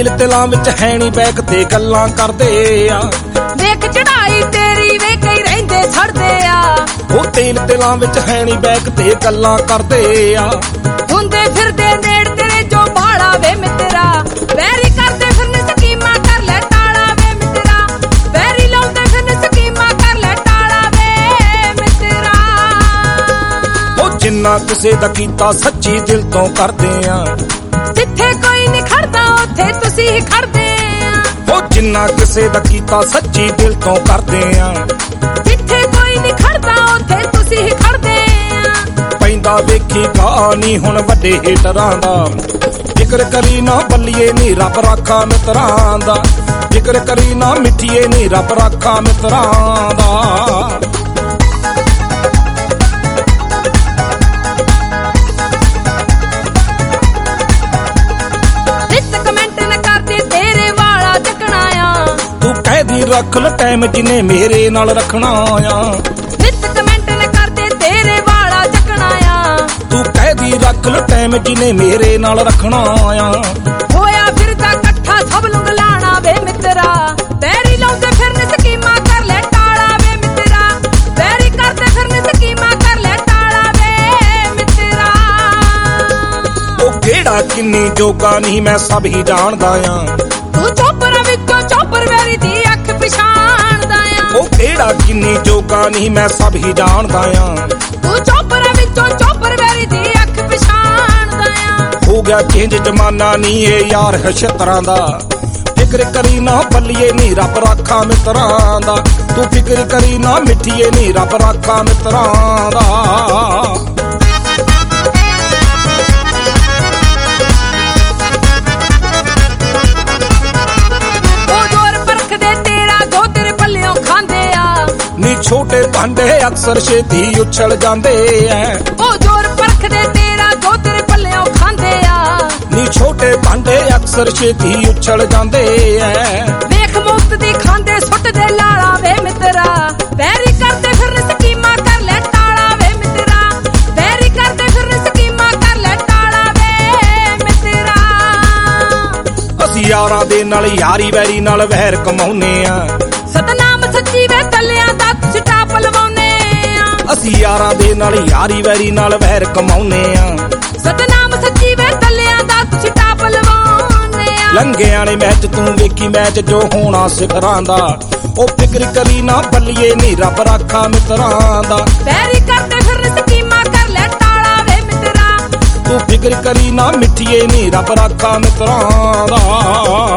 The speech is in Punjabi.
ਤੇਲ ਤਿਲਾਂ ਵਿੱਚ ਹੈ ਨੀ ਬੈਕ ਤੇ ਗੱਲਾਂ ਕਰਦੇ ਆ। ਦੇਖ ਚੜਾਈ ਤੇਰੀ ਵੇ ਕਈ ਰਹਿੰਦੇ ਛੜਦੇ ਆ। ਉਹ ਤੇਲ ਤਿਲਾਂ ਵਿੱਚ ਹੈ ਨੀ ਬੈਕ ਤੇ ਗੱਲਾਂ ਕਰਦੇ ਆ। ਹੁੰਦੇ ਫਿਰਦੇ ਨੇੜ ਤੇਰੇ ਜੋ ਬਾੜਾ ਵੇ ਮਿੱਤਰਾ, ਵੈਰੀ ਕਰਦੇ ਫਿਰਨ ਸਕੀਮਾਂ ਕਰ ਲੈ ਟਾਲਾ ਵੇ ਮਿੱਤਰਾ, ਵੈਰੀ ਲਾਉਂਦੇ ਫਿਰਨ ਸਕੀਮਾਂ ਕਰ ਲੈ ਟਾਲਾ ਵੇ ਮਿੱਤਰਾ। ਉਹ ਜਿੰਨਾ ਕਿਸੇ ਦਾ ਕੀਤਾ ਸੱਚੀ ਦਿਲ ਤੋਂ ਕਰਦੇ ਆ। ਜਿੱਥੇ ਕੋਈ ਨਹੀਂ ਖੜਦਾ ਉੱਥੇ ਤੁਸੀਂ ਹੀ ਖੜਦੇ ਆ। ਉਹ ਜਿੰਨਾ ਕਿਸੇ ਦਾ ਕੀਤਾ ਸੱਚੀ ਦਿਲ ਤੋਂ ਕਰਦੇ ਆ। ਜਿੱਥੇ ਕੋਈ ਨਹੀਂ ਖੜਦਾ ਉੱਥੇ ਤੁਸੀਂ ਹੀ ਖੜਦੇ ਆ। ਪੈਂਦਾ ਵੇਖੀ ਕਹਾਣੀ ਹੁਣ ਵੱਡੇ ਹੇਟਰਾਂ ਦਾ, ਜ਼ਿਕਰ ਕਰੀ ਨਾ ਬੱਲੀਏ ਨੀ ਰੱਬ ਰਾਖਾ ਮਿੱਤਰਾਂ ਦਾ, ਜ਼ਿਕਰ ਕਰੀ ਨਾ ਮਿੱਠੀਏ ਨੀ ਰੱਬ ਰਾਖਾ ਮਿੱਤਰਾਂ ਦਾ। ਰੱਖ ਲੈ ਟਾਈਮ ਜਿਨੇ ਮੇਰੇ ਨਾਲ ਰੱਖਣਾ ਆ। ਨਿੱਤ ਕਮੈਂਟ ਨੇ ਕਰਦੇ ਤੇਰੇ ਵਾਲਾ ਚੱਕਣਾ ਆ। ਤੂੰ ਕਹਿਦੀ ਰੱਖ ਲੈ ਟਾਈਮ ਜਿਨੇ ਮੇਰੇ ਨਾਲ ਰੱਖਣਾ ਆ। ਹੋਇਆ ਫਿਰਦਾ ਇਕੱਠਾ ਸਭ ਨੂੰ ਗਲਾਣਾ ਵੇ ਮਿੱਤਰਾ, ਵੈਰੀ ਲਾਉਂਦੇ ਫਿਰਨ ਸਕੀਮਾਂ ਕਰ ਲੈ ਟਾਲਾ ਵੇ ਮਿੱਤਰਾ, ਵੈਰੀ ਕਰਦੇ ਫਿਰਨ ਸਕੀਮਾਂ ਕਰ ਲੈ ਟਾਲਾ ਵੇ ਮਿੱਤਰਾ। ਉਹ ਕਿਹੜਾ ਕਿੰਨੀ ਜੋਗਾ ਨਹੀਂ ਮੈਂ ਸਭ ਹੀ ਜਾਣਦਾ ਆ। ਤੂੰ ਚੋਪਰਾਂ ਵਿੱਚੋਂ ਚੋਪਰ ਵੈਰੀ ਦੀ ਅੱਖ ਪਛਾਣਦਾ ਆ। ਉਹ ਕਿਹੜਾ ਕਿੰਨੀ ਜੋਗਾ ਨਹੀਂ ਮੈਂ ਸਭ ਹੀ ਜਾਣਦਾ ਆ। ਤੂੰ ਚੋਪਰਾਂ ਵਿੱਚੋਂ ਚੋਪਰ ਵੈਰੀ ਦੀ ਅੱਖ ਪਛਾਣਦਾ ਆ। ਹੋ ਗਿਆ ਚੇਂਜ ਜਮਾਨਾ ਨਹੀਂ ਇਹ ਯਾਰ ਹਸ਼ਤਰਾਂ ਦਾ, ਫਿਕਰ ਕਰੀ ਨਾ ਬੱਲੀਏ ਨੀ ਰੱਬ ਰਾਖਾ ਮਿੱਤਰਾਂ ਦਾ, ਤੂੰ ਫਿਕਰ ਕਰੀ ਨਾ ਮਿੱਠੀਏ ਨੀ ਰੱਬ ਰਾਖਾ ਮਿੱਤਰਾਂ ਦਾ। ਨੀ ਛੋਟੇ ਭਾਂਡੇ ਅਕਸਰ ਛੇਤੀ ਉਛਲ ਜਾਂਦੇ ਐ। ਉਹ ਜ਼ੋਰ ਪਰਖਦੇ ਤੇਰਾ ਜੋ ਤੇਰੇ ਪੱਲਿਓਂ ਖਾਂਦੇ ਆ। ਨੀ ਛੋਟੇ ਭਾਂਡੇ ਅਕਸਰ ਛੇਤੀ ਉਛਲ ਜਾਂਦੇ ਐ। ਵੇਖ ਮੁਫਤ ਦੀ ਖਾਂਦੇ ਸੁੱਟਦੇ ਲਾਲਾ ਵੇ ਮਿੱਤਰਾ, ਵੈਰੀ ਕਰਦੇ ਫਿਰਨ ਸਕੀਮਾਂ ਕਰ ਲੈ ਟਾਲਾ ਵੇ ਮਿੱਤਰਾ, ਵੈਰੀ ਕਰਦੇ ਫਿਰਨ ਸਕੀਮਾਂ ਕਰ ਲੈ ਟਾਲਾ ਵੇ ਮਿੱਤਰਾ। ਅਸੀਂ ਯਾਰਾਂ ਦੇ ਨਾਲ ਯਾਰੀ ਵੈਰੀ ਨਾਲ ਵਹਿਰ ਕਮਾਉਨੇ ਆ। ਸਤਨਾਮ ਸੱਚੀ ਵੇ ਤੱਲਿਆਂ ਦਾ ਸਿੱਟਾ ਪਲਵਾਉਨੇ ਆ। ਅਸੀਂ ਯਾਰਾਂ ਦੇ ਨਾਲ ਯਾਰੀ ਵੈਰੀ ਨਾਲ ਵਹਿਰ ਕਮਾਉਨੇ ਆ। ਸਤਨਾਮ ਸੱਚੀ ਵੇ ਤੱਲਿਆਂ ਦਾ ਸਿੱਟਾ ਪਲਵਾਉਨੇ ਆ। ਲੰਘੇ ਆਲੇ ਮੈਚ ਤੂੰ ਵੇਖੀ ਮੈਚ ਜੋ ਹੋਣਾ ਸਿਖਰਾਂ ਦਾ, ਉਹ ਫਿਕਰ ਕਰੀ ਨਾ ਬੱਲੀਏ ਨੀ ਰੱਬ ਰਾਖਾ ਮਿੱਤਰਾਂ ਦਾ, ਵੈਰੀ ਕਰਦੇ ਫਿਰਨ ਸਕੀਮਾਂ ਕਰ ਲੈ ਟਾਲਾ ਵੇ ਮਿੱਤਰਾ, ਤੂੰ ਫਿਕਰ ਕਰੀ ਨਾ ਮਿੱਠੀਏ ਨੀ ਰੱਬ ਰਾਖਾ ਮਿੱਤਰਾਂ ਦਾ।